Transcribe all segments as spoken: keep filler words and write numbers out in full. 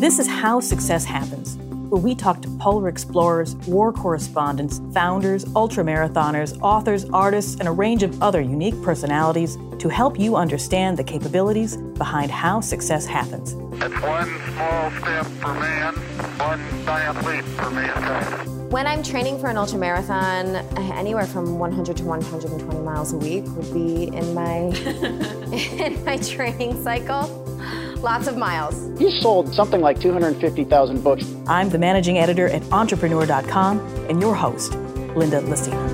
This is How Success Happens, where we talk to polar explorers, war correspondents, founders, ultramarathoners, authors, artists, and a range of other unique personalities to help you understand the capabilities behind how success happens. It's one small step for man, one giant leap for mankind. When I'm training for an ultramarathon, anywhere from one hundred to one hundred twenty miles a week would be in my in my training cycle. Lots of miles. You sold something like two hundred fifty thousand books. I'm the managing editor at entrepreneur dot com and your host, Linda Lacina.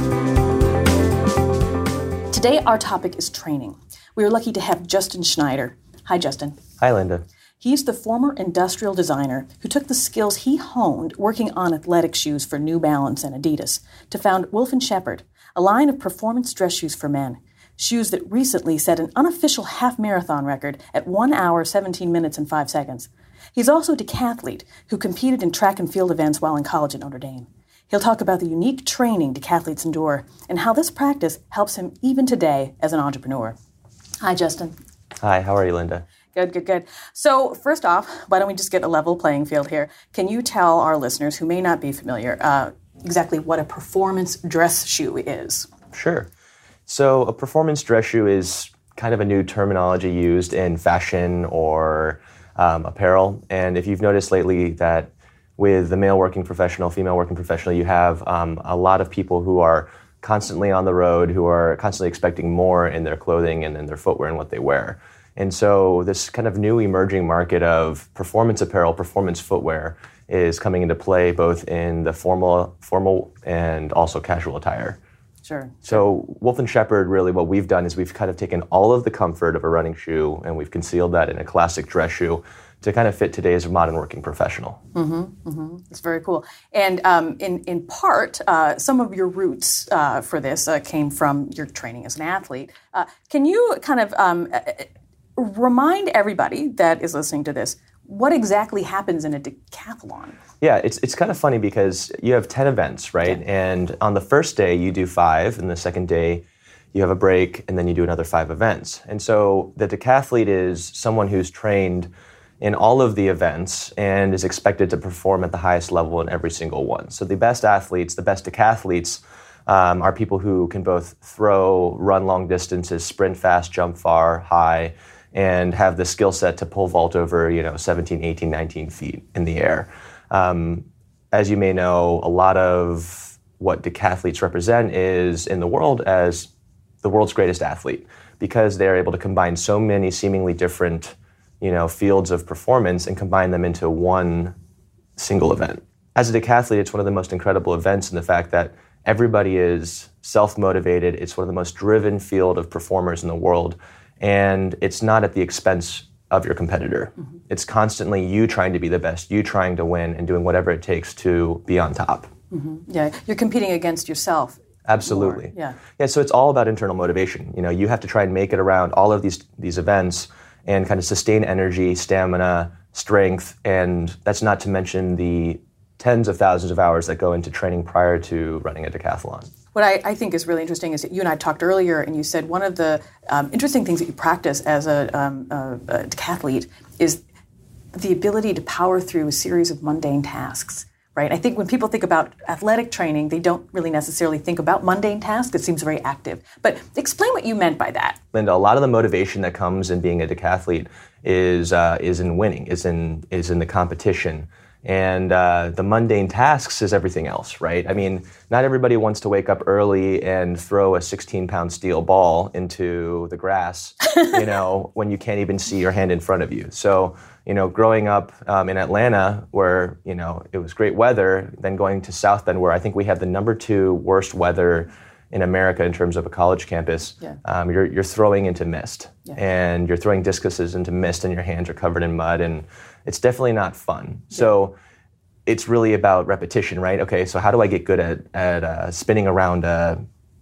Today, our topic is training. We are lucky to have Justin Schneider. Hi, Justin. Hi, Linda. He's the former industrial designer who took the skills he honed working on athletic shoes for New Balance and Adidas to found Wolf and Shepherd, a line of performance dress shoes for men. Shoes that recently set an unofficial half-marathon record at one hour, seventeen minutes, and five seconds. He's also a decathlete who competed in track and field events while in college at Notre Dame. He'll talk about the unique training decathletes endure and how this practice helps him even today as an entrepreneur. Hi, Justin. Hi, how are you, Linda? Good, good, good. So first off, why don't we just get a level playing field here? Can you tell our listeners who may not be familiar uh, exactly what a performance dress shoe is? Sure. So a performance dress shoe is kind of a new terminology used in fashion or um, apparel. And if you've noticed lately that with the male working professional, female working professional, you have um, a lot of people who are constantly on the road, who are constantly expecting more in their clothing and in their footwear and what they wear. And so this kind of new emerging market of performance apparel, performance footwear is coming into play both in the formal, formal and also casual attire. Sure. So Wolf and Shepherd, really what we've done is we've kind of taken all of the comfort of a running shoe and we've concealed that in a classic dress shoe to kind of fit today's modern working professional. Mm-hmm, mm-hmm. It's very cool. And um, in, in part, uh, some of your roots uh, for this uh, came from your training as an athlete. Uh, can you kind of um, remind everybody that is listening to this what exactly happens in a decathlon? Yeah, it's it's kind of funny because you have ten events, right? Yeah. And on the first day you do five, and the second day you have a break, and then you do another five events. And so the decathlete is someone who's trained in all of the events and is expected to perform at the highest level in every single one. So the best athletes, the best decathletes, um, are people who can both throw, run long distances, sprint fast, jump far, high, and have the skill set to pole vault over, you know, seventeen, eighteen, nineteen feet in the air. Um, as you may know, a lot of what decathletes represent is in the world as the world's greatest athlete because they're able to combine so many seemingly different, you know, fields of performance and combine them into one single event. As a decathlete, it's one of the most incredible events in the fact that everybody is self-motivated. It's one of the most driven field of performers in the world. And it's not at the expense of your competitor. Mm-hmm. It's constantly you trying to be the best, you trying to win, and doing whatever it takes to be on top. Mm-hmm. Yeah, you're competing against yourself. Absolutely. More. Yeah. Yeah. So it's all about internal motivation. You know, you have to try and make it around all of these these events and kind of sustain energy, stamina, strength, and that's not to mention the tens of thousands of hours that go into training prior to running a decathlon. What I, I think is really interesting is that you and I talked earlier, and you said one of the um, interesting things that you practice as a, um, a, a decathlete is the ability to power through a series of mundane tasks, right? I think when people think about athletic training, they don't really necessarily think about mundane tasks. It seems very active. But explain what you meant by that. Linda, a lot of the motivation that comes in being a decathlete is uh, is in winning, is in is in the competition. And uh, the mundane tasks is everything else, right? I mean, not everybody wants to wake up early and throw a sixteen-pound steel ball into the grass, you know, when you can't even see your hand in front of you. So, you know, growing up um, in Atlanta, where, you know, it was great weather, then going to South Bend, where I think we have the number two worst weather in America in terms of a college campus, yeah. um, you're you're throwing into mist, yeah. and you're throwing discuses into mist, and your hands are covered in mud, and it's definitely not fun. Yeah. So it's really about repetition, right? Okay, so how do I get good at at uh, spinning around a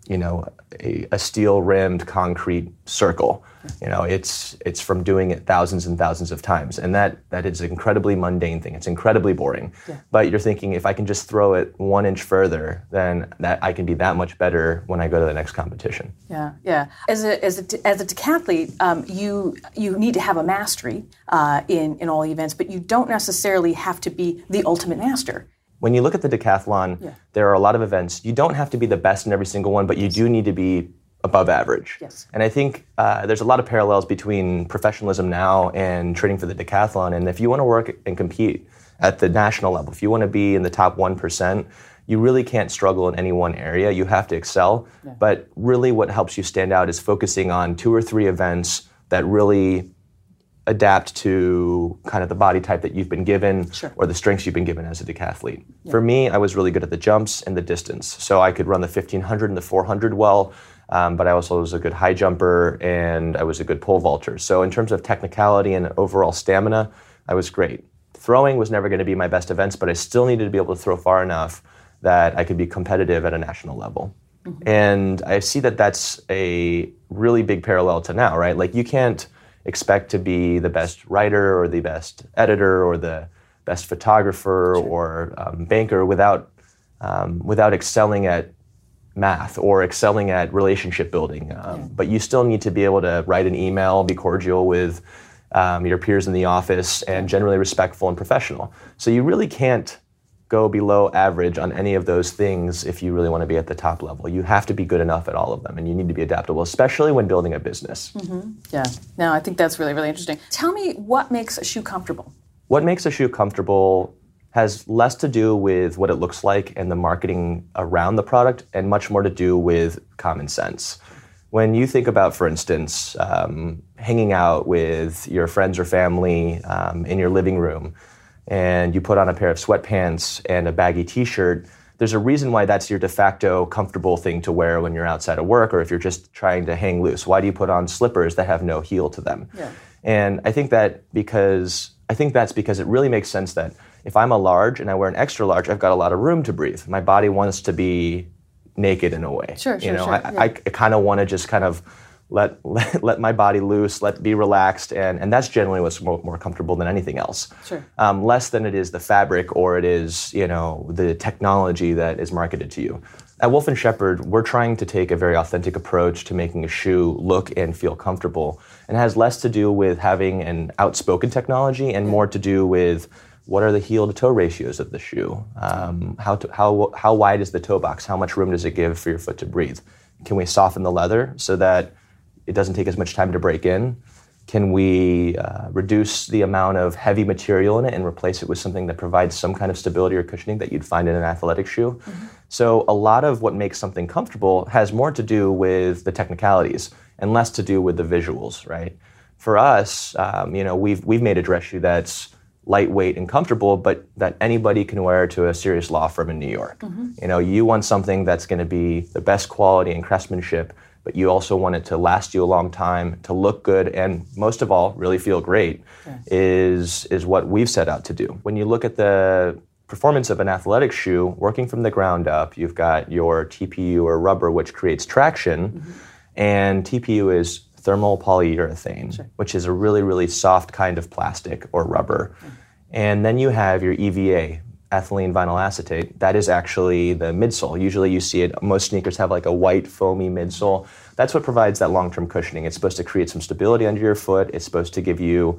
you know, a, a steel-rimmed concrete circle. You know, it's it's from doing it thousands and thousands of times, and that that is an incredibly mundane thing. It's incredibly boring. Yeah. But you're thinking, if I can just throw it one inch further, then that I can be that much better when I go to the next competition. Yeah, yeah. As a as a as a decathlete, um, you you need to have a mastery uh, in in all events, but you don't necessarily have to be the ultimate master. When you look at the decathlon, yeah. there are a lot of events. You don't have to be the best in every single one, but you do need to be above average. Yes. And I think uh, there's a lot of parallels between professionalism now and training for the decathlon. And if you want to work and compete at the national level, if you want to be in the top one percent, you really can't struggle in any one area. You have to excel. Yeah. But really what helps you stand out is focusing on two or three events that really adapt to kind of the body type that you've been given, sure. or the strengths you've been given as a decathlete. Yeah. For me, I was really good at the jumps and the distance. So I could run the fifteen hundred and the four hundred well, um, but I also was a good high jumper and I was a good pole vaulter. So in terms of technicality and overall stamina, I was great. Throwing was never going to be my best events, but I still needed to be able to throw far enough that I could be competitive at a national level. Mm-hmm. And I see that that's a really big parallel to now, right? Like, you can't expect to be the best writer or the best editor or the best photographer, sure. or um, banker without um, without excelling at math or excelling at relationship building. Um, yeah. But you still need to be able to write an email, be cordial with um, your peers in the office, and generally respectful and professional. So you really can't go below average on any of those things if you really want to be at the top level. You have to be good enough at all of them, and you need to be adaptable, especially when building a business. Mm-hmm. Yeah. No, I think that's really, really interesting. Tell me, what makes a shoe comfortable? What makes a shoe comfortable has less to do with what it looks like and the marketing around the product, and much more to do with common sense. When you think about, for instance, um, hanging out with your friends or family um, in your living room, and you put on a pair of sweatpants and a baggy t-shirt, there's a reason why that's your de facto comfortable thing to wear when you're outside of work, or if you're just trying to hang loose. Why do you put on slippers that have no heel to them? Yeah. And I think that because I think that's because it really makes sense that if I'm a large and I wear an extra large, I've got a lot of room to breathe. My body wants to be naked in a way. Sure, sure, you know, sure. I, Yeah. I, I kind of want to just kind of let, let let my body loose, let be relaxed, and, and that's generally what's more, more comfortable than anything else. Sure. Um, less than it is the fabric or it is, you know, the technology that is marketed to you. At Wolf and Shepherd, we're trying to take a very authentic approach to making a shoe look and feel comfortable, and it has less to do with having an outspoken technology and more to do with what are the heel to toe ratios of the shoe? Um, how, to, how, how wide is the toe box? How much room does it give for your foot to breathe? Can we soften the leather so that it doesn't take as much time to break in? Can we uh, reduce the amount of heavy material in it and replace it with something that provides some kind of stability or cushioning that you'd find in an athletic shoe? Mm-hmm. So a lot of what makes something comfortable has more to do with the technicalities and less to do with the visuals, right? For us, um, you know, we've we've made a dress shoe that's lightweight and comfortable, but that anybody can wear to a serious law firm in New York. Mm-hmm. You know, you want something that's going to be the best quality and craftsmanship, but you also want it to last you a long time, to look good, and most of all, really feel great, yeah. is is what we've set out to do. When you look at the performance of an athletic shoe, working from the ground up, you've got your T P U or rubber, which creates traction, mm-hmm. and T P U is thermal polyurethane, sure. which is a really, really soft kind of plastic or rubber. Mm-hmm. And then you have your E V A, ethylene vinyl acetate. That is actually the midsole. Usually you see it, most sneakers have like a white foamy midsole. That's what provides that long-term cushioning. It's supposed to create some stability under your foot. It's supposed to give you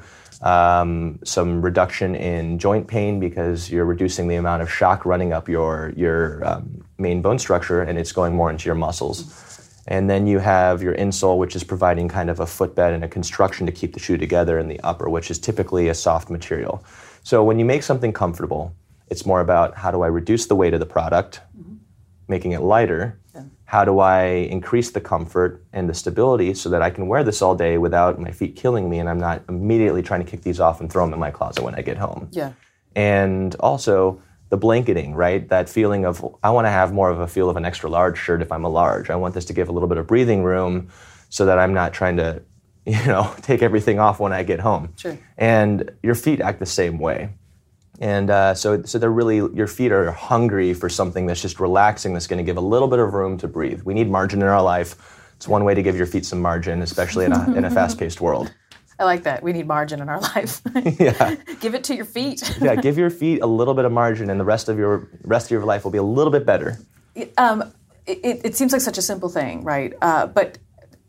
um, some reduction in joint pain because you're reducing the amount of shock running up your, your um, main bone structure, and it's going more into your muscles. Mm-hmm. And then you have your insole, which is providing kind of a footbed and a construction to keep the shoe together in the upper, which is typically a soft material. So when you make something comfortable, it's more about how do I reduce the weight of the product, mm-hmm. making it lighter. Yeah. How do I increase the comfort and the stability so that I can wear this all day without my feet killing me and I'm not immediately trying to kick these off and throw them in my closet when I get home. Yeah. And also the blanketing, right? That feeling of, I want to have more of a feel of an extra large shirt if I'm a large. I want this to give a little bit of breathing room so that I'm not trying to, you know, take everything off when I get home. Sure. And your feet act the same way. And uh, so, so they're really, your feet are hungry for something that's just relaxing, that's going to give a little bit of room to breathe. We need margin in our life. It's one way to give your feet some margin, especially in a, in a fast-paced world. I like that. We need margin in our life. Yeah. Give it to your feet. Yeah, give your feet a little bit of margin, and the rest of your rest of your life will be a little bit better. Um, it, it seems like such a simple thing, right? Uh, but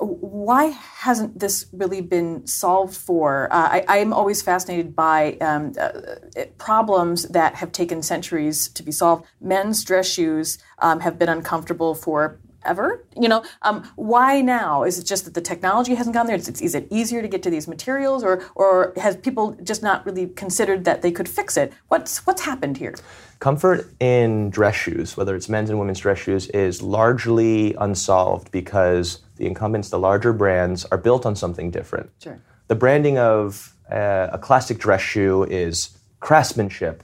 why hasn't this really been solved for? Uh, I am always fascinated by um, uh, problems that have taken centuries to be solved. Men's dress shoes um, have been uncomfortable for ever. You know, um, why now? Is it just that the technology hasn't gone there? Is it, is it easier to get to these materials, or or has people just not really considered that they could fix it? What's what's happened here? Comfort in dress shoes, whether it's men's and women's dress shoes, is largely unsolved because the incumbents, the larger brands, are built on something different. Sure. The branding of uh, a classic dress shoe is craftsmanship,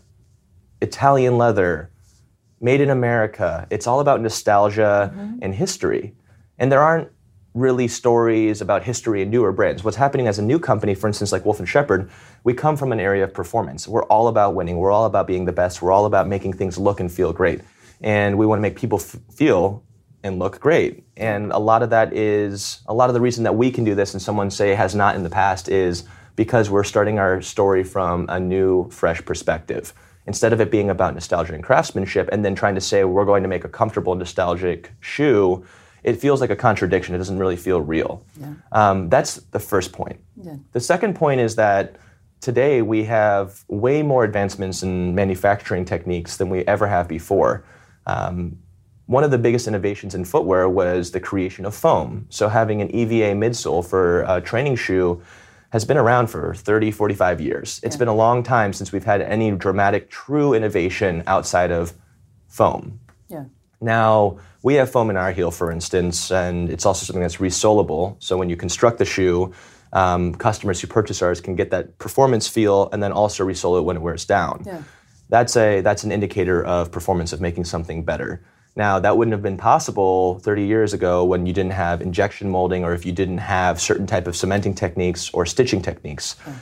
Italian leather, made in America. It's all about nostalgia mm-hmm. and history. And there aren't really stories about history in newer brands. What's happening as a new company, for instance, like Wolf and Shepherd, we come from an area of performance. We're all about winning. We're all about being the best. We're all about making things look and feel great. And we want to make people f- feel and look great. And a lot of that is, a lot of the reason that we can do this and someone say has not in the past is because we're starting our story from a new, fresh perspective. Instead of it being about nostalgia and craftsmanship and then trying to say we're going to make a comfortable, nostalgic shoe, it feels like a contradiction. It doesn't really feel real. Yeah. Um, that's the first point. Yeah. The second point is that today we have way more advancements in manufacturing techniques than we ever have before. Um, one of the biggest innovations in footwear was the creation of foam. So having an E V A midsole for a training shoe has been around for thirty, forty-five years. It's yeah. been a long time since we've had any dramatic, true innovation outside of foam. Yeah. Now, we have foam in our heel, for instance, and it's also something that's resolable. So when you construct the shoe, um, customers who purchase ours can get that performance feel and then also resole it when it wears down. Yeah. That's a that's an indicator of performance, of making something better. Now, that wouldn't have been possible thirty years ago when you didn't have injection molding or if you didn't have certain type of cementing techniques or stitching techniques. Yeah.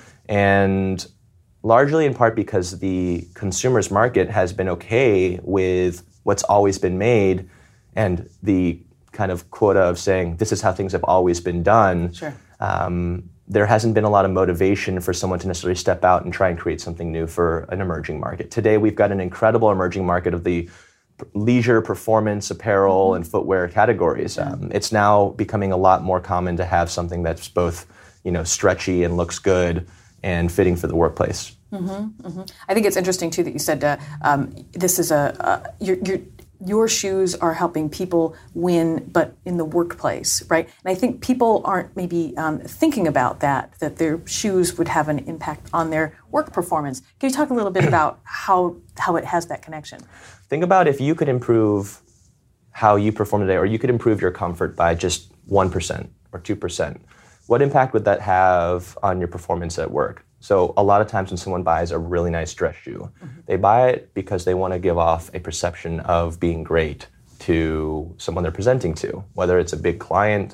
And largely in part because the consumer's market has been okay with what's always been made and the kind of quota of saying this is how things have always been done. Sure. Um, there hasn't been a lot of motivation for someone to necessarily step out and try and create something new for an emerging market. Today, we've got an incredible emerging market of the leisure, performance, apparel, mm-hmm. and footwear categories. Yeah. Um, it's now becoming a lot more common to have something that's both, you know, stretchy and looks good and fitting for the workplace. Mm-hmm, mm-hmm. I think it's interesting too that you said uh, um, this is a uh, your your your shoes are helping people win, but in the workplace, right? And I think people aren't maybe um, thinking about that, that their shoes would have an impact on their work performance. Can you talk a little bit about how how it has that connection? Think about if you could improve how you perform today, or you could improve your comfort by just one percent or two percent. What impact would that have on your performance at work? So a lot of times when someone buys a really nice dress shoe, mm-hmm. they buy it because they want to give off a perception of being great to someone they're presenting to, whether it's a big client.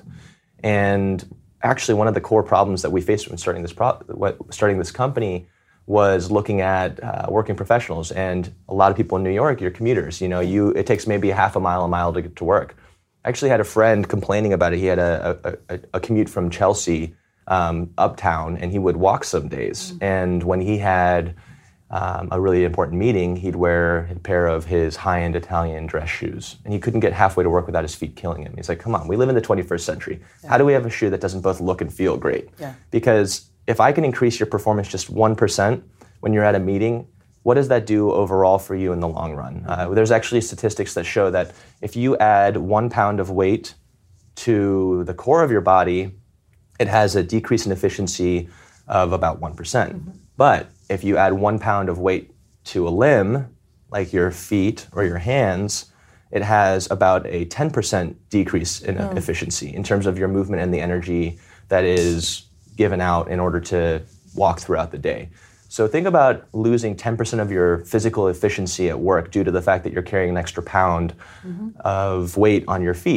And actually one of the core problems that we faced when starting this pro- starting this company was looking at uh, working professionals. And a lot of people in New York, you're commuters. You know, you it takes maybe a half a mile, a mile to get to work. I actually had a friend complaining about it. He had a, a, a commute from Chelsea um, uptown, and he would walk some days. Mm-hmm. And when he had um, a really important meeting, he'd wear a pair of his high-end Italian dress shoes. And he couldn't get halfway to work without his feet killing him. He's like, come on, we live in the twenty-first century. Yeah. How do we have a shoe that doesn't both look and feel great? Yeah. Because if I can increase your performance just one percent when you're at a meeting, what does that do overall for you in the long run? Uh, there's actually statistics that show that if you add one pound of weight to the core of your body, it has a decrease in efficiency of about one percent. Mm-hmm. But if you add one pound of weight to a limb, like your feet or your hands, it has about a ten percent decrease in mm. efficiency in terms of your movement and the energy that is given out in order to walk throughout the day. So think about losing ten percent of your physical efficiency at work due to the fact that you're carrying an extra pound mm-hmm. of weight on your feet.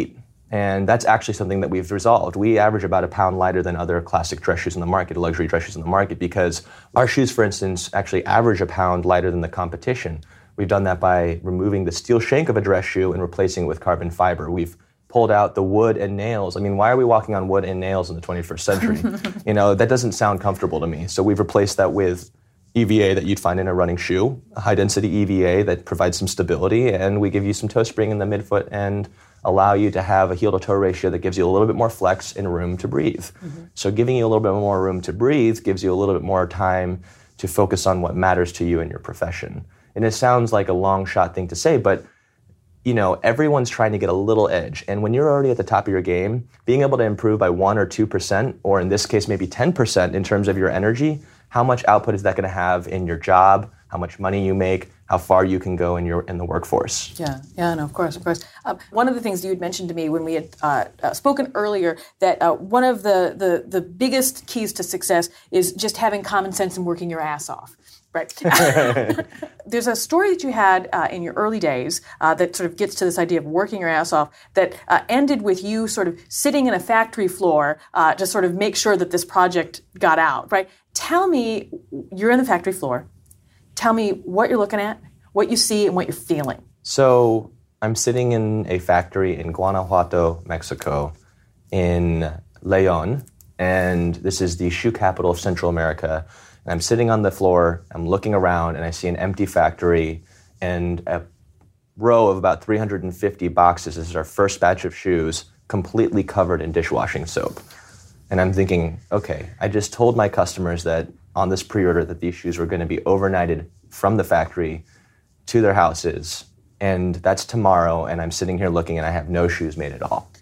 And that's actually something that we've resolved. We average about a pound lighter than other classic dress shoes in the market, luxury dress shoes in the market, because our shoes, for instance, actually average a pound lighter than the competition. We've done that by removing the steel shank of a dress shoe and replacing it with carbon fiber. We've pulled out the wood and nails. I mean, why are we walking on wood and nails in the twenty-first century? You know, that doesn't sound comfortable to me. So we've replaced that with E V A that you'd find in a running shoe, a high-density E V A that provides some stability, and we give you some toe spring in the midfoot and allow you to have a heel-to-toe ratio that gives you a little bit more flex and room to breathe. Mm-hmm. So giving you a little bit more room to breathe gives you a little bit more time to focus on what matters to you in your profession. And it sounds like a long-shot thing to say, but you know, everyone's trying to get a little edge. And when you're already at the top of your game, being able to improve by one or two percent, or in this case, maybe ten percent in terms of your energy, how much output is that going to have in your job, how much money you make, how far you can go in your in the workforce. Yeah, yeah, no, of course, of course. Um, one of the things you had mentioned to me when we had uh, uh, spoken earlier, that uh, one of the, the, the biggest keys to success is just having common sense and working your ass off. Right. There's a story that you had uh, in your early days uh, that sort of gets to this idea of working your ass off that uh, ended with you sort of sitting in a factory floor uh, to sort of make sure that this project got out, right? Tell me, you're in the factory floor. Tell me what you're looking at, what you see, and what you're feeling. So I'm sitting in a factory in Guanajuato, Mexico, in León, and this is the shoe capital of Central America. And I'm sitting on the floor, I'm looking around, and I see an empty factory and a row of about three hundred fifty boxes. This is our first batch of shoes, completely covered in dishwashing soap. And I'm thinking, okay, I just told my customers that on this pre-order that these shoes were going to be overnighted from the factory to their houses, and that's tomorrow, and I'm sitting here looking, and I have no shoes made at all.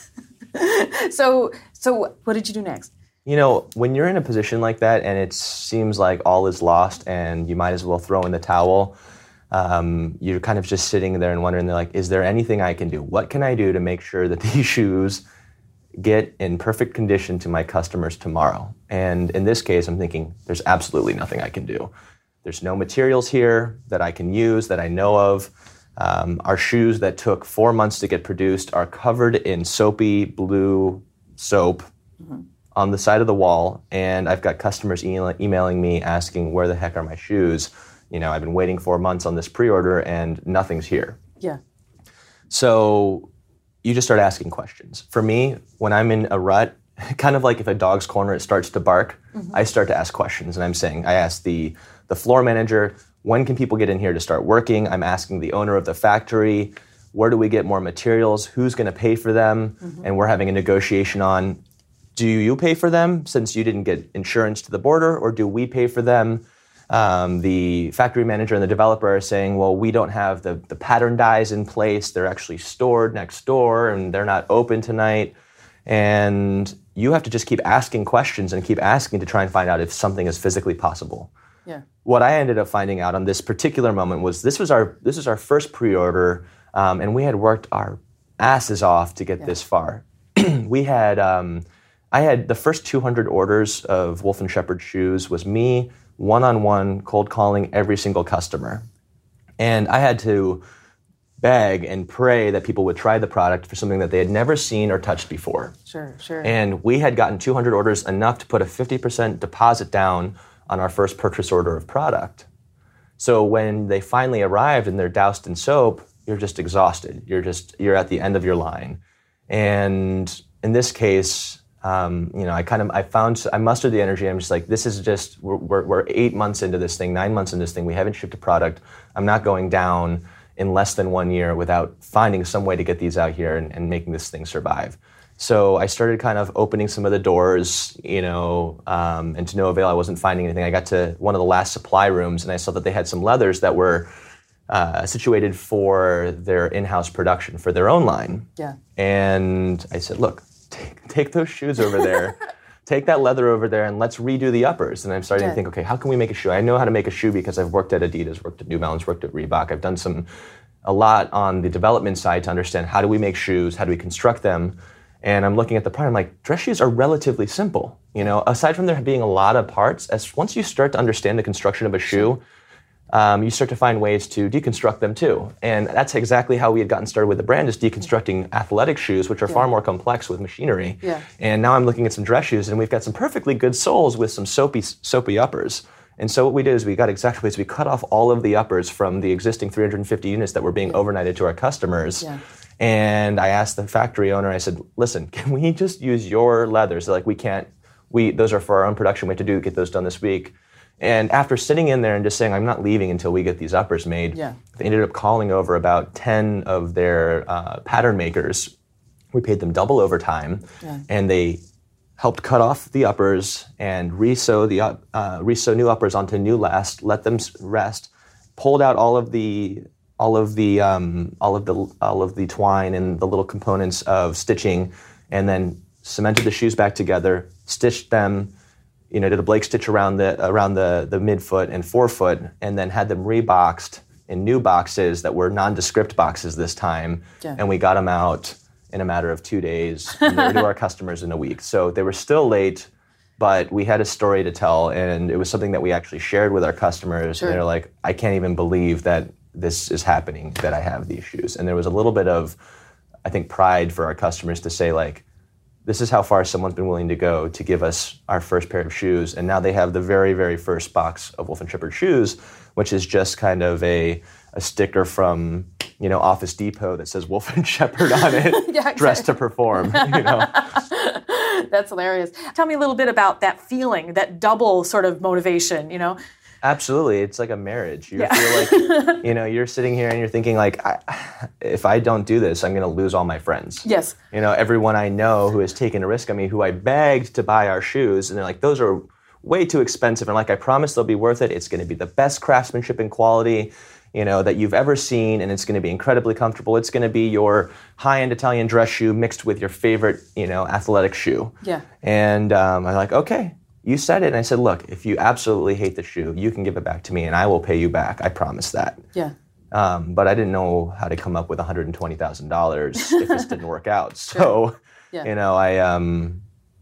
so, so what did you do next? You know, when you're in a position like that and it seems like all is lost and you might as well throw in the towel, um, you're kind of just sitting there and wondering, like, is there anything I can do? What can I do to make sure that these shoes get in perfect condition to my customers tomorrow? And in this case, I'm thinking, there's absolutely nothing I can do. There's no materials here that I can use that I know of. Um, our shoes that took four months to get produced are covered in soapy blue soap. Mm-hmm. on the side of the wall, and I've got customers e- emailing me asking, where the heck are my shoes? You know, I've been waiting four months on this pre-order and nothing's here. Yeah. So you just start asking questions. For me, when I'm in a rut, kind of like if a dog's corner, it starts to bark, mm-hmm. I start to ask questions. And I'm saying, I ask the, the floor manager, when can people get in here to start working? I'm asking the owner of the factory, where do we get more materials? Who's going to pay for them? Mm-hmm. And we're having a negotiation on, do you pay for them since you didn't get insurance to the border, or do we pay for them? Um, the factory manager and the developer are saying, well, we don't have the, the pattern dyes in place. They're actually stored next door and they're not open tonight. And you have to just keep asking questions and keep asking to try and find out if something is physically possible. Yeah. What I ended up finding out on this particular moment was this was our this was our first pre-order, um, and we had worked our asses off to get yeah. this far. we had... Um, I had the first two hundred orders of Wolf and Shepherd shoes was me one-on-one cold calling every single customer. And I had to beg and pray that people would try the product for something that they had never seen or touched before. Sure, sure. And we had gotten two hundred orders, enough to put a fifty percent deposit down on our first purchase order of product. So when they finally arrived and they're doused in soap, you're just exhausted. You're just, you're at the end of your line. And in this case, Um, you know, I kind of, I found, I mustered the energy. I'm just like, this is just, we're, we're, we're eight months into this thing, nine months into this thing. We haven't shipped a product. I'm not going down in less than one year without finding some way to get these out here and, and making this thing survive. So I started kind of opening some of the doors, you know, um, and to no avail. I wasn't finding anything. I got to one of the last supply rooms and I saw that they had some leathers that were uh, situated for their in-house production for their own line. Yeah. And I said, look, Take, take those shoes over there, take that leather over there, and let's redo the uppers. And I'm starting yeah. to think, okay, how can we make a shoe? I know how to make a shoe because I've worked at Adidas, worked at New Balance, worked at Reebok. I've done some, a lot on the development side to understand how do we make shoes, how do we construct them. And I'm looking at the part, I'm like, dress shoes are relatively simple. You know, aside from there being a lot of parts, as once you start to understand the construction of a shoe, um, you start to find ways to deconstruct them too. And that's exactly how we had gotten started with the brand, is deconstructing athletic shoes, which are yeah. far more complex with machinery. Yeah. And now I'm looking at some dress shoes, and we've got some perfectly good soles with some soapy, soapy uppers. And so what we did is we got exactly is we cut off all of the uppers from the existing three hundred fifty units that were being yeah. overnighted to our customers. Yeah. And I asked the factory owner, I said, listen, can we just use your leathers? They're like, we can't, we those are for our own production. We have to do get those done this week. And after sitting in there and just saying, I'm not leaving until we get these uppers made, yeah. they ended up calling over about ten of their uh, pattern makers. We paid them double overtime, yeah. and they helped cut off the uppers and resew the uh, resew new uppers onto new last, let them rest, pulled out all of the all of the um, all of the all of the twine and the little components of stitching, and then cemented the shoes back together, stitched them, you know, did a Blake stitch around the around the the midfoot and forefoot, and then had them reboxed in new boxes that were nondescript boxes this time, yeah. and we got them out in a matter of two days, and they were to our customers in a week. So they were still late, but we had a story to tell, and it was something that we actually shared with our customers, sure. and they're like, I can't even believe that this is happening, that I have these shoes. And there was a little bit of, I think, pride for our customers to say, like, this is how far someone's been willing to go to give us our first pair of shoes, and now they have the very, very first box of Wolf and Shepard shoes, which is just kind of a, a sticker from, you know, Office Depot that says Wolf and Shepard on it, yeah, exactly. dressed to perform, you know. That's hilarious. Tell me a little bit about that feeling, that double sort of motivation, you know. Absolutely. It's like a marriage. You yeah. feel like, you know, you're sitting here and you're thinking like, I, if I don't do this, I'm going to lose all my friends. Yes. You know, everyone I know who has taken a risk on me, who I begged to buy our shoes, and they're like, those are way too expensive. And like, I promise they'll be worth it. It's going to be the best craftsmanship and quality, you know, that you've ever seen, and it's going to be incredibly comfortable. It's going to be your high-end Italian dress shoe mixed with your favorite, you know, athletic shoe. Yeah. And um, I'm like, okay. You said it, and I said, look, if you absolutely hate the shoe, you can give it back to me, and I will pay you back. I promise that. Yeah. Um, but I didn't know how to come up with one hundred twenty thousand dollars if this didn't work out. So, yeah. you know, I um,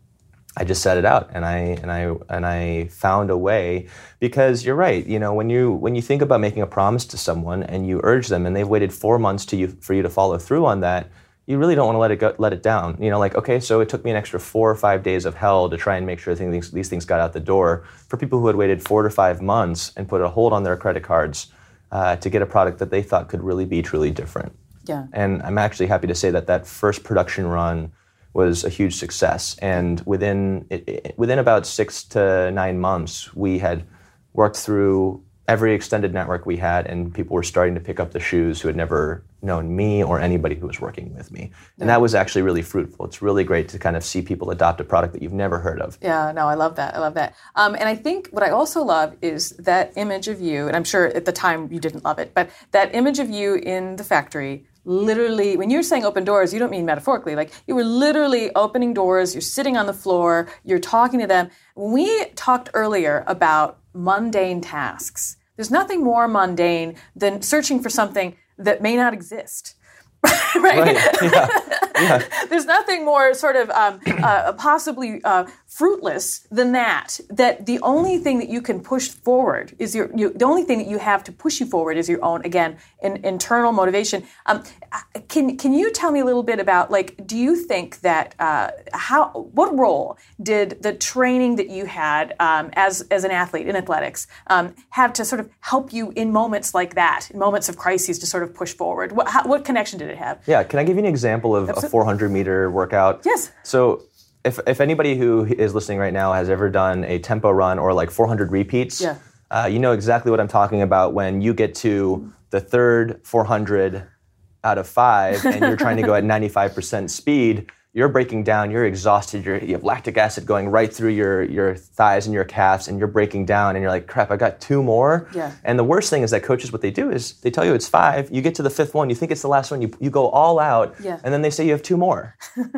I just set it out, and I and I and I found a way, because you're right. You know, when you when you think about making a promise to someone and you urge them, and they've waited four months to you for you to follow through on that, you really don't want to let it go, let it down. You know, like, okay, so it took me an extra four or five days of hell to try and make sure things, these things got out the door. For people who had waited four to five months and put a hold on their credit cards uh, to get a product that they thought could really be truly different. Yeah. And I'm actually happy to say that that first production run was a huge success. And within it, it, within about six to nine months, we had worked through every extended network we had, and people were starting to pick up the shoes who had never known me or anybody who was working with me. And that was actually really fruitful. It's really great to kind of see people adopt a product that you've never heard of. Yeah, no, I love that. I love that. Um, and I think what I also love is that image of you, and I'm sure at the time you didn't love it, but that image of you in the factory, literally, when you're saying open doors, you don't mean metaphorically. Like, you were literally opening doors, you're sitting on the floor, you're talking to them. We talked earlier about mundane tasks. There's nothing more mundane than searching for something that may not exist. right? Right. Yeah. Yeah. There's nothing more sort of um, uh, possibly uh, fruitless than that. That the only thing that you can push forward is your, you, the only thing that you have to push you forward is your own, again, in, internal motivation. Um, can can you tell me a little bit about, like, do you think that uh, how what role did the training that you had um, as as an athlete in athletics um, have to sort of help you in moments like that, in moments of crises, to sort of push forward? What how, what connection did it have? Yeah, can I give you an example of Absolutely. a four hundred meter workout? Yes. So if if anybody who is listening right now has ever done a tempo run or like four hundred repeats, yeah. uh, you know exactly what I'm talking about when you get to the third four hundred out of five and you're trying to go at ninety-five percent speed. You're breaking down, you're exhausted, you're, you have lactic acid going right through your, your thighs and your calves, and you're breaking down, and you're like, crap, I got two more. Yeah. And the worst thing is that coaches, what they do is they tell you it's five, you get to the fifth one, you think it's the last one, you, you go all out, yeah. and then they say you have two more.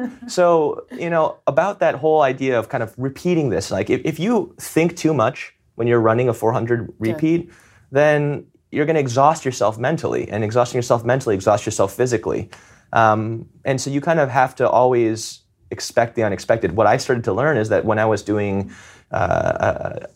So, you know, about that whole idea of kind of repeating this, like if, if you think too much when you're running a four hundred repeat, yeah. then you're going to exhaust yourself mentally, and exhausting yourself mentally exhausts yourself physically. Um, and so you kind of have to always expect the unexpected. What I started to learn is that when I was doing uh,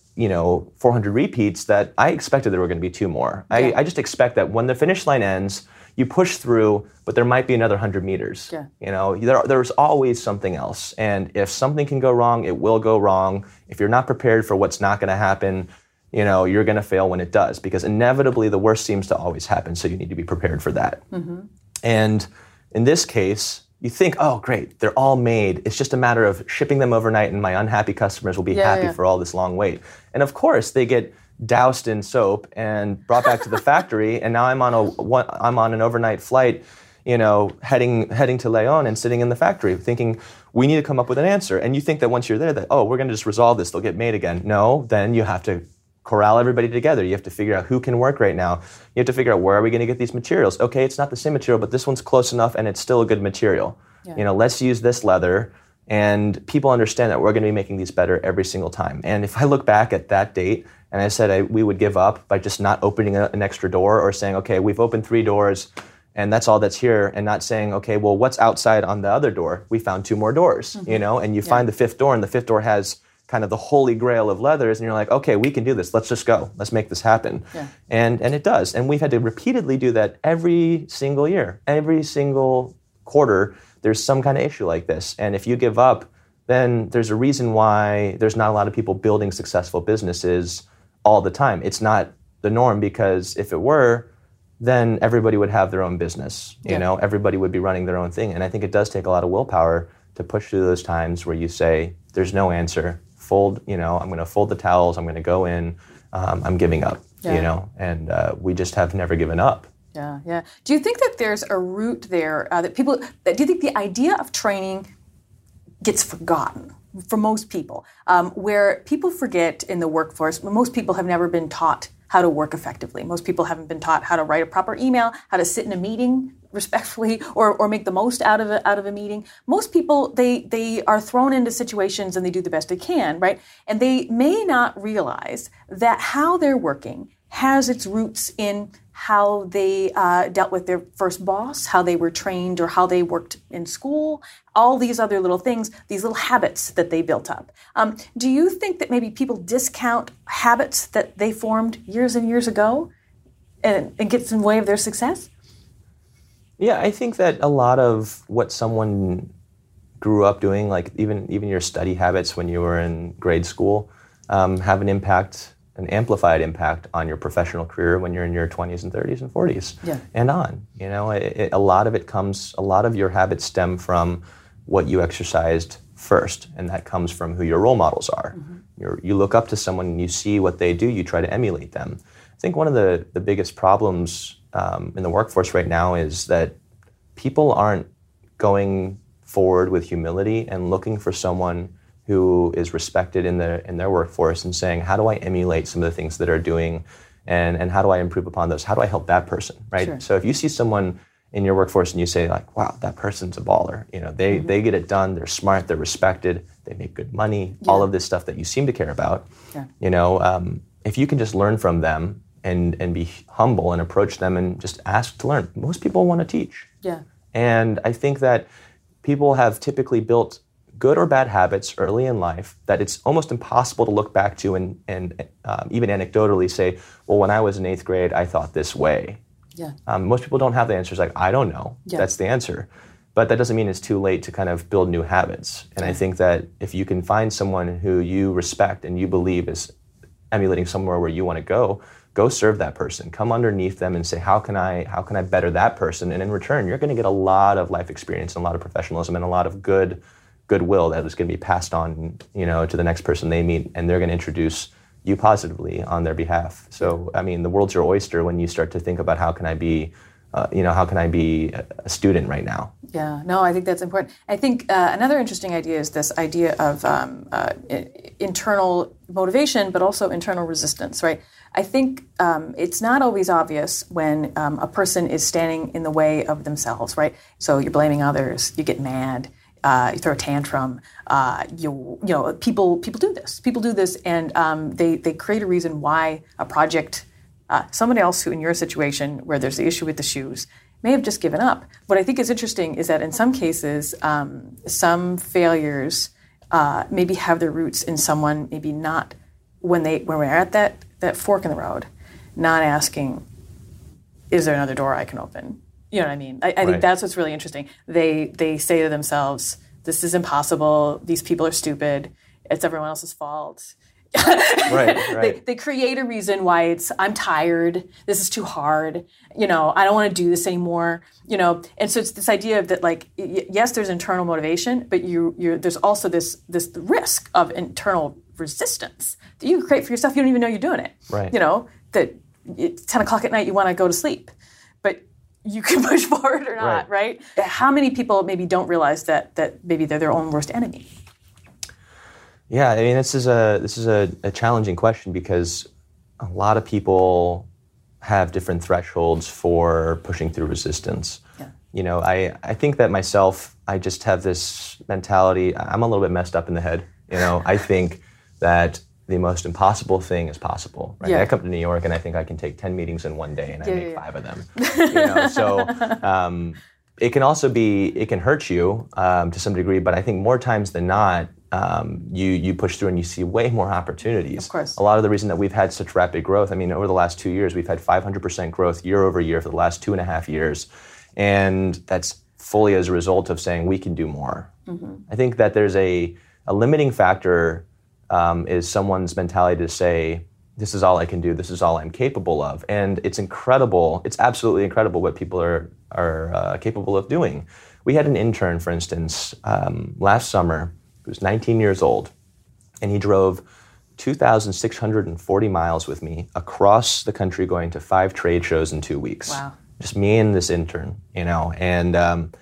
you know, four hundred repeats that I expected there were going to be two more. Yeah. I, I just expect that when the finish line ends, you push through, but there might be another one hundred meters. Yeah. You know, there, there's always something else. And if something can go wrong, it will go wrong. If you're not prepared for what's not going to happen, you know, you're going to fail when it does, because inevitably the worst seems to always happen. So you need to be prepared for that. Mm-hmm. And in this case, you think, oh, great, they're all made. It's just a matter of shipping them overnight and my unhappy customers will be yeah, happy yeah. for all this long wait. And of course, they get doused in soap and brought back to the factory, and now I'm on a one, I'm on an overnight flight, you know, heading heading to León and sitting in the factory thinking we need to come up with an answer. And you think that once you're there that, oh, we're going to just resolve this, they'll get made again. No, then you have to corral everybody together. You have to figure out who can work right now. You have to figure out where are we going to get these materials. Okay, it's not the same material, but this one's close enough and it's still a good material. Yeah. You know, let's use this leather. And people understand that we're going to be making these better every single time. And if I look back at that date and I said I, we would give up by just not opening a, an extra door, or saying, okay, we've opened three doors and that's all that's here, and not saying, okay, well, what's outside on the other door? We found two more doors, mm-hmm. you know, and you yeah. find the fifth door, and the fifth door has kind of the holy grail of leathers, and you're like, okay, we can do this. Let's just go. Let's make this happen. Yeah. And and it does. And we've had to repeatedly do that every single year. Every single quarter, there's some kind of issue like this. And if you give up, then there's a reason why there's not a lot of people building successful businesses all the time. It's not the norm, because if it were, then everybody would have their own business. You yeah. know, everybody would be running their own thing. And I think it does take a lot of willpower to push through those times where you say, there's no answer. Fold, you know, I'm going to fold the towels. I'm going to go in. Um, I'm giving up, yeah. you know, and uh, we just have never given up. Yeah, yeah. Do you think that there's a root there uh, that people, that, do you think the idea of training gets forgotten for most people, um, where people forget in the workforce, most people have never been taught how to work effectively. Most people haven't been taught how to write a proper email, how to sit in a meeting respectfully, or or make the most out of a, out of a meeting. Most people, they they are thrown into situations and they do the best they can, right? And they may not realize that how they're working has its roots in how they uh, dealt with their first boss, how they were trained, or how they worked in school, all these other little things, these little habits that they built up. Um, do you think that maybe people discount habits that they formed years and years ago, and it gets in the way of their success? Yeah, I think that a lot of what someone grew up doing, like even even your study habits when you were in grade school, um, have an impact, an amplified impact on your professional career when you're in your twenties and thirties and forties yeah. and on. You know, it, it, a lot of it comes, a lot of your habits stem from what you exercised first, and that comes from who your role models are. Mm-hmm. You're, you look up to someone and you see what they do, you try to emulate them. I think one of the, the biggest problems um, in the workforce right now is that people aren't going forward with humility and looking for someone who is respected in their in their workforce and saying, how do I emulate some of the things that are doing, and, and how do I improve upon those? How do I help that person, right? Sure. So if you see someone in your workforce and you say, like, wow, that person's a baller, you know, they, mm-hmm. they get it done, they're smart, they're respected, they make good money, yeah. all of this stuff that you seem to care about, yeah. you know, um, if you can just learn from them and, and be humble and approach them and just ask to learn. Most people want to teach. Yeah. And I think that people have typically built good or bad habits early in life that it's almost impossible to look back to and, and um, even anecdotally say, well, when I was in eighth grade, I thought this way. Yeah. Um, most people don't have the answers like, I don't know. Yeah. That's the answer. But that doesn't mean it's too late to kind of build new habits. And yeah. I think that if you can find someone who you respect and you believe is emulating somewhere where you want to go, go serve that person. Come underneath them and say, how can I how can I better that person? And in return, you're going to get a lot of life experience and a lot of professionalism and a lot of good goodwill that is going to be passed on, you know, to the next person they meet, and they're going to introduce you positively on their behalf. So, I mean, the world's your oyster when you start to think about how can I be, uh, you know, how can I be a student right now? Yeah, no, I think that's important. I think uh, another interesting idea is this idea of um, uh, internal motivation, but also internal resistance, right? I think um, it's not always obvious when um, a person is standing in the way of themselves, right? So you're blaming others, you get mad, uh, you throw a tantrum. Uh, you you know people people do this. People do this, and um, they they create a reason why a project. Uh, somebody else who, in your situation, where there's the issue with the shoes, may have just given up. What I think is interesting is that in some cases, um, some failures uh, maybe have their roots in someone maybe not when they when we're at that that fork in the road, not asking, is there another door I can open? You know what I mean? I, I think Right. that's what's really interesting. They they say to themselves, this is impossible. These people are stupid. It's everyone else's fault. Right, right. They, they create a reason why it's, I'm tired, this is too hard, you know, I don't want to do this anymore, you know. And so it's this idea of that, like, y- yes, there's internal motivation, but you, you're, there's also this this risk of internal resistance that you create for yourself. You don't even know you're doing it. Right. You know, that it's ten o'clock at night, you want to go to sleep, but you can push forward or not, right? right? How many people maybe don't realize that that maybe they're their own worst enemy? Yeah, I mean, this is a this is a, a challenging question because a lot of people have different thresholds for pushing through resistance. Yeah. You know, I, I think that myself, I just have this mentality. I'm a little bit messed up in the head. You know, I think that the most impossible thing is possible. Right? Yeah. I come to New York and I think I can take ten meetings in one day and Yeah, I make yeah, yeah. five of them. You know, so um, it can also be, it can hurt you um, to some degree, but I think more times than not, um, you you push through and you see way more opportunities. Of course. A lot of the reason that we've had such rapid growth, I mean, over the last two years, we've had five hundred percent growth year over year for the last two and a half years. And that's fully as a result of saying we can do more. Mm-hmm. I think that there's a, a limiting factor um, is someone's mentality to say, this is all I can do, this is all I'm capable of. And it's incredible, it's absolutely incredible what people are, are uh, capable of doing. We had an intern, for instance, um, last summer, who was nineteen years old, and he drove two thousand six hundred forty miles with me across the country going to five trade shows in two weeks. Wow. Just me and this intern, you know, and um,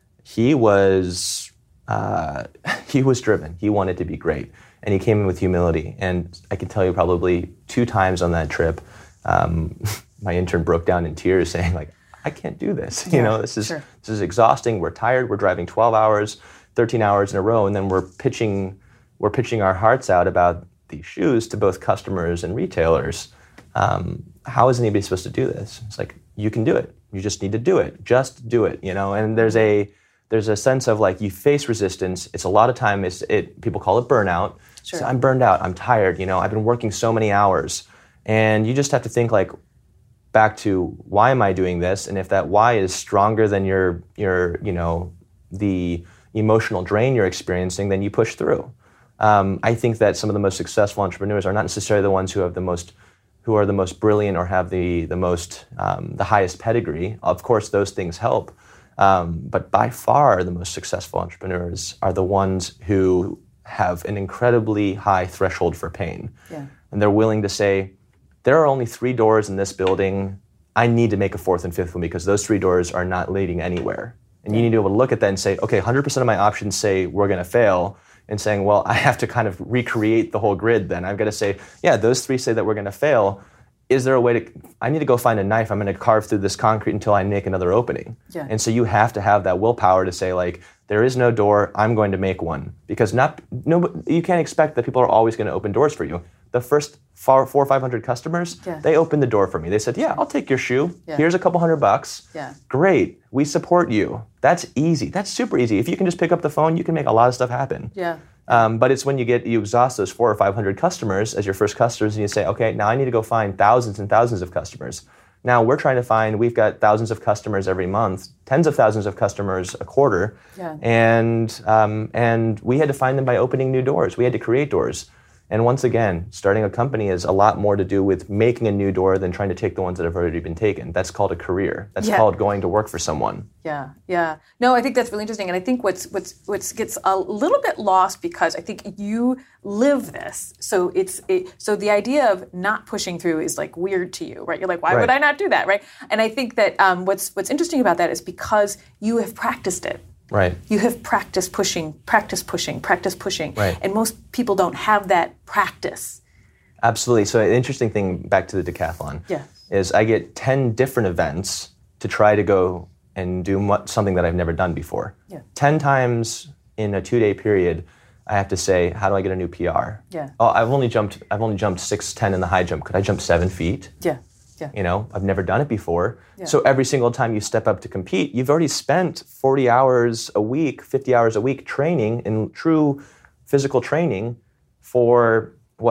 he was uh, he was driven. He wanted to be great, and he came in with humility. And I can tell you, probably two times on that trip, um, my intern broke down in tears, saying, "Like, I can't do this. Yeah, you know, this is sure. this is exhausting. We're tired. We're driving twelve hours, thirteen hours in a row, and then we're pitching we're pitching our hearts out about these shoes to both customers and retailers. Um, how is anybody supposed to do this?" It's like, you can do it. You just need to do it. Just do it, you know? And there's a there's a sense of like you face resistance. It's a lot of time, it's, it people call it burnout. Sure. So I'm burned out. I'm tired. You know, I've been working so many hours. And you just have to think like back to why am I doing this? And if that why is stronger than your your, you know, the emotional drain you're experiencing, then you push through. Um, I think that some of the most successful entrepreneurs are not necessarily the ones who have the most, who are the most brilliant or have the the most um, the highest pedigree. Of course, those things help, um, but by far the most successful entrepreneurs are the ones who have an incredibly high threshold for pain, Yeah. and they're willing to say, there are only three doors in this building. I need to make a fourth and fifth one because those three doors are not leading anywhere. And you need to be able to look at that and say, okay, one hundred percent of my options say we're going to fail. And saying, well, I have to kind of recreate the whole grid then. I've got to say, yeah, those three say that we're going to fail. Is there a way to, I need to go find a knife. I'm going to carve through this concrete until I make another opening. Yeah. And so you have to have that willpower to say, like, there is no door, I'm going to make one. Because not, no, you can't expect that people are always going to open doors for you. The first four, four or five hundred customers, Yeah. they opened the door for me. They said, yeah, I'll take your shoe. Yeah. Here's a couple hundred bucks. Yeah. Great, we support you. That's easy. That's super easy. If you can just pick up the phone, you can make a lot of stuff happen. Yeah. Um, but it's when you get you exhaust those four or five hundred customers as your first customers, and you say, okay, now I need to go find thousands and thousands of customers. Now we're trying to find. We've got thousands of customers every month, tens of thousands of customers a quarter, Yeah. and um, and we had to find them by opening new doors. We had to create doors. And once again, starting a company is a lot more to do with making a new door than trying to take the ones that have already been taken. That's called a career. That's Yeah. called going to work for someone. Yeah, yeah. No, I think that's really interesting, and I think what's what's what's gets a little bit lost because I think you live this. So it's it, so the idea of not pushing through is like weird to you, right? You're like, why Right. would I not do that, right? And I think that um, what's what's interesting about that is because you have practiced it. Right. You have practiced pushing, practice pushing, practice pushing, Right. and most people don't have that practice. Absolutely. So an interesting thing back to the decathlon Yeah. is I get ten different events to try to go and do mo- something that I've never done before. Yeah. ten times in a two-day period, I have to say, how do I get a new P R? Yeah. Oh, I've only jumped. I've only jumped six ten in the high jump. Could I jump seven feet? Yeah, yeah, You know, I've never done it before. Yeah. So every single time you step up to compete, you've already spent forty hours a week, fifty hours a week training in true physical training for what?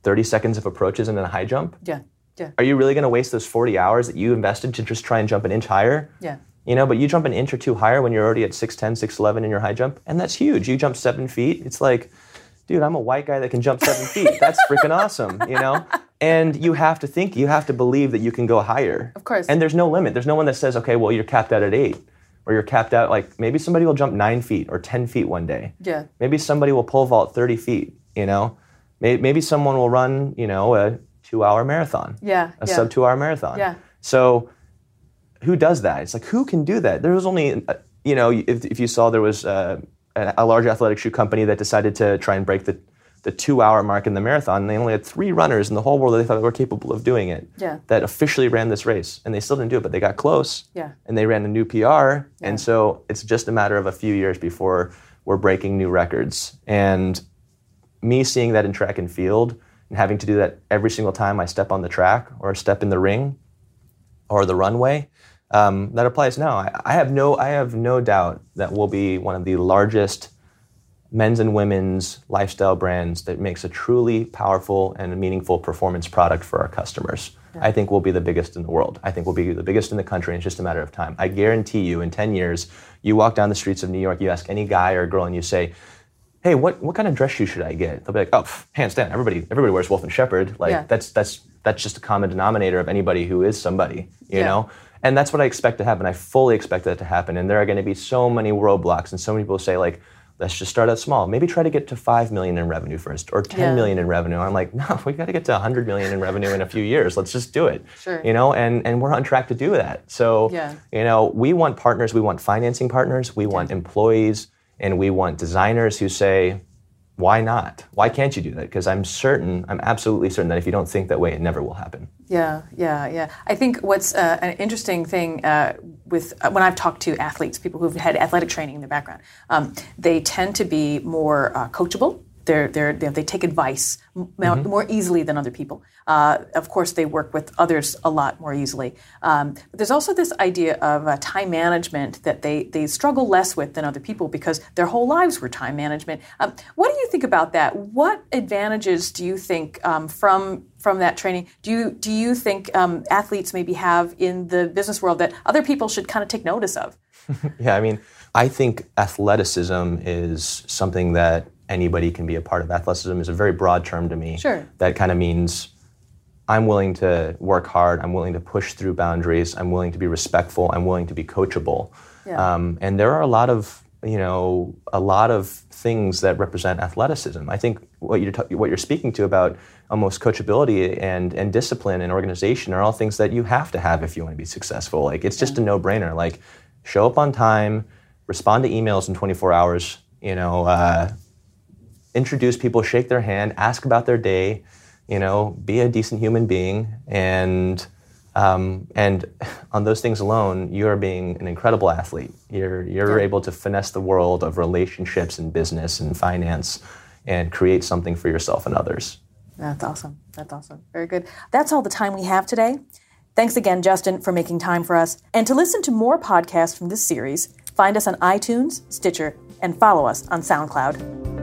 thirty seconds of approaches and then a high jump? Yeah, yeah. Are you really going to waste those forty hours that you invested to just try and jump an inch higher? Yeah. You know, but you jump an inch or two higher when you're already at six ten, six eleven in your high jump, and that's huge. You jump seven feet. It's like, dude, I'm a white guy that can jump seven feet. That's freaking awesome, you know? And you have to think, you have to believe that you can go higher. Of course. And there's no limit. There's no one that says, okay, well, you're capped out at eight. Or you're capped out, like, maybe somebody will jump nine feet or ten feet one day. Yeah. Maybe somebody will pole vault thirty feet, you know? Maybe, maybe someone will run, you know, a two-hour marathon. Yeah. A yeah. sub-two-hour marathon. Yeah. So who does that? It's like, who can do that? There was only, uh, you know, if, if you saw there was uh, a, a large athletic shoe company that decided to try and break the the two-hour mark in the marathon, and they only had three runners in the whole world that they thought were capable of doing it, yeah. that officially ran this race. And they still didn't do it, but they got close. Yeah. And they ran a new P R. Yeah. And so it's just a matter of a few years before we're breaking new records. And me seeing that in track and field and having to do that every single time I step on the track or step in the ring or the runway, um, that applies now. I, I have no, I have no doubt that we'll be one of the largest men's and women's lifestyle brands that makes a truly powerful and meaningful performance product for our customers. Yeah. I think we'll be the biggest in the world. I think we'll be the biggest in the country, and it's just a matter of time. I guarantee you, in ten years, you walk down the streets of New York, you ask any guy or girl, and you say, hey, what, what kind of dress shoe should I get? They'll be like, oh, pff, hands down, everybody everybody wears Wolf and Shepherd. Like, yeah. that's that's that's just a common denominator of anybody who is somebody, you yeah. know? And that's what I expect to happen. I fully expect that to happen. And there are going to be so many roadblocks, and so many people say, like, let's just start out small. Maybe try to get to five million in revenue first, or ten yeah. million in revenue. I'm like, no, we've got to get to one hundred million in revenue in a few years. Let's just do it. Sure. You know, and, and we're on track to do that. So, yeah. you know, we want partners, we want financing partners, we want yeah. employees, and we want designers who say, why not? Why can't you do that? Because I'm certain, I'm absolutely certain that if you don't think that way, it never will happen. Yeah, yeah, yeah. I think what's uh, an interesting thing uh, with uh, when I've talked to athletes, people who've had athletic training in their background, um, they tend to be more uh, coachable. They're, they're, they're, they take advice m- mm-hmm. more easily than other people. Uh, of course, they work with others a lot more easily. Um, but there's also this idea of uh, time management that they, they struggle less with than other people because their whole lives were time management. Um, what do you think about that? What advantages do you think um, from from that training do you do you think um, athletes maybe have in the business world that other people should kind of take notice of? Yeah, I mean, I think athleticism is something that anybody can be a part of. Athleticism is a very broad term to me. Sure. That kind of means I'm willing to work hard, I'm willing to push through boundaries, I'm willing to be respectful, I'm willing to be coachable. Yeah. Um, and there are a lot of, you know, a lot of things that represent athleticism. I think what you're ta- what you're speaking to about almost coachability and, and discipline and organization are all things that you have to have if you want to be successful. Like, it's just yeah. a no-brainer. Like, show up on time, respond to emails in twenty-four hours, you know, uh, introduce people, shake their hand, ask about their day, you know, be a decent human being, and um, and on those things alone, you are being an incredible athlete. You're you're yeah. able to finesse the world of relationships and business and finance, and create something for yourself and others. That's awesome. That's awesome. Very good. That's all the time we have today. Thanks again, Justin, for making time for us. And to listen to more podcasts from this series, find us on iTunes, Stitcher, and follow us on SoundCloud.